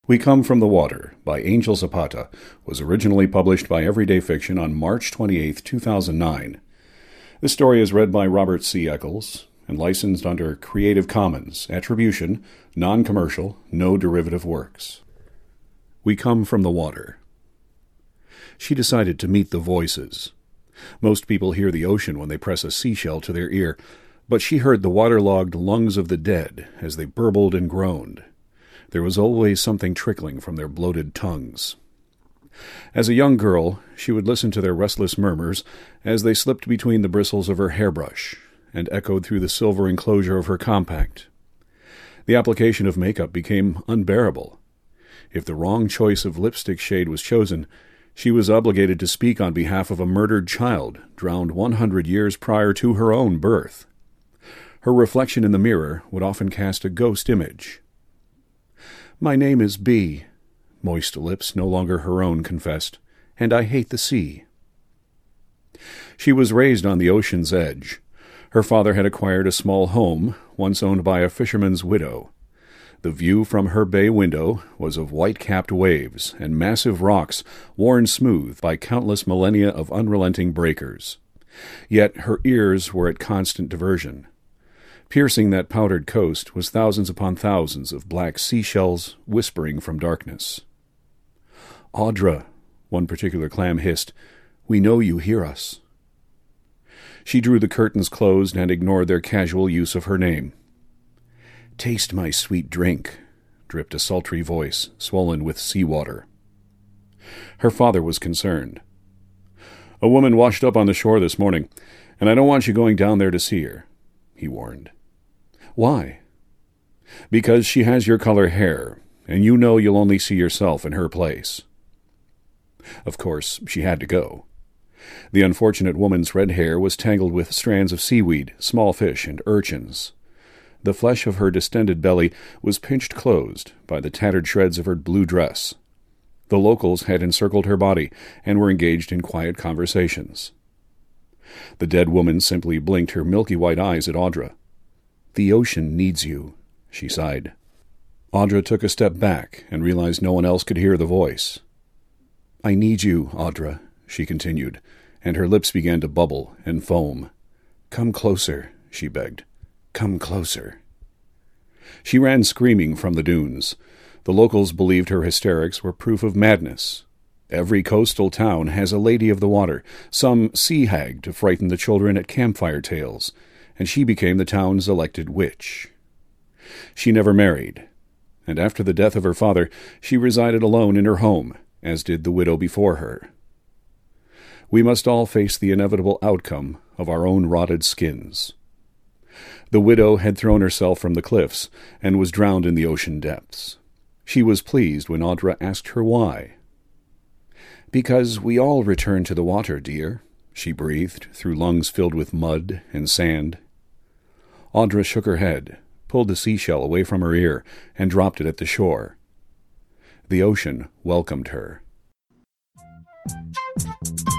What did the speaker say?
We Come from the Water by Angel Zapata was originally published by Everyday Fiction on March 28, 2009. This story is read by Robert C. Eccles and licensed under Creative Commons Attribution, Non-Commercial, No Derivative Works. We Come from the Water. She decided to meet the voices. Most people hear the ocean when they press a seashell to their ear, but she heard the waterlogged lungs of the dead as they burbled and groaned. There was always something trickling from their bloated tongues. As a young girl, she would listen to their restless murmurs as they slipped between the bristles of her hairbrush and echoed through the silver enclosure of her compact. The application of makeup became unbearable. If the wrong choice of lipstick shade was chosen, she was obligated to speak on behalf of a murdered child drowned 100 years prior to her own birth. Her reflection in the mirror would often cast a ghost image. "My name is B," moist lips no longer her own confessed, "and I hate the sea." She was raised on the ocean's edge. Her father had acquired a small home, once owned by a fisherman's widow. The view from her bay window was of white-capped waves and massive rocks worn smooth by countless millennia of unrelenting breakers. Yet her ears were at constant diversion. Piercing that powdered coast was thousands upon thousands of black seashells whispering from darkness. "Audra," one particular clam hissed, "we know you hear us." She drew the curtains closed and ignored their casual use of her name. "Taste my sweet drink," dripped a sultry voice, swollen with seawater. Her father was concerned. "A woman washed up on the shore this morning, and I don't want you going down there to see her," he warned. "Why?" "Because she has your color hair, and you know you'll only see yourself in her place." Of course, she had to go. The unfortunate woman's red hair was tangled with strands of seaweed, small fish, and urchins. The flesh of her distended belly was pinched closed by the tattered shreds of her blue dress. The locals had encircled her body and were engaged in quiet conversations. The dead woman simply blinked her milky white eyes at Audra. "The ocean needs you," she sighed. Audra took a step back and realized no one else could hear the voice. "I need you, Audra," she continued, and her lips began to bubble and foam. "Come closer," she begged. "Come closer." She ran screaming from the dunes. The locals believed her hysterics were proof of madness. Every coastal town has a lady of the water, some sea hag to frighten the children at campfire tales, and she became the town's elected witch. She never married, and after the death of her father, she resided alone in her home, as did the widow before her. We must all face the inevitable outcome of our own rotted skins. The widow had thrown herself from the cliffs and was drowned in the ocean depths. She was pleased when Audra asked her why. "Because we all return to the water, dear," she breathed through lungs filled with mud and sand. Audra shook her head, pulled the seashell away from her ear, and dropped it at the shore. The ocean welcomed her.